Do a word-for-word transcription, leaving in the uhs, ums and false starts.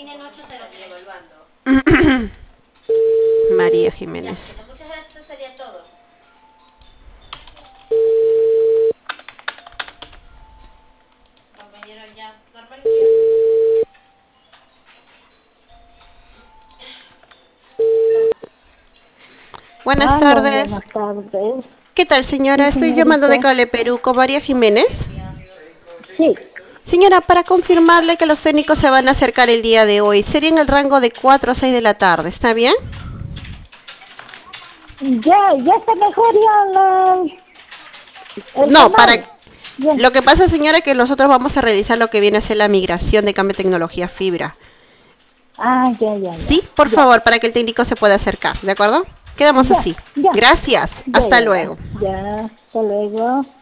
María Jiménez. Buenas Aló, tardes. buenas tardes. ¿Qué tal, señora? Sí, Estoy llamando de señorita. Cable Perú con María Jiménez. Sí, Señora, para confirmarle que los técnicos se van a acercar el día de hoy, sería en el rango de cuatro a seis de la tarde, ¿está bien? ya, ya está mejor ya la, el No, para... canal. Ya. Lo que pasa, señora, es que nosotros vamos a realizar lo que viene a ser la migración de cambio de tecnología fibra. Ah, ya, ya, ya. Sí, por Ya, favor, para que el técnico se pueda acercar, ¿de acuerdo? Quedamos ya, así. ya. Gracias. Ya, Hasta ya, ya. luego. Ya, hasta luego.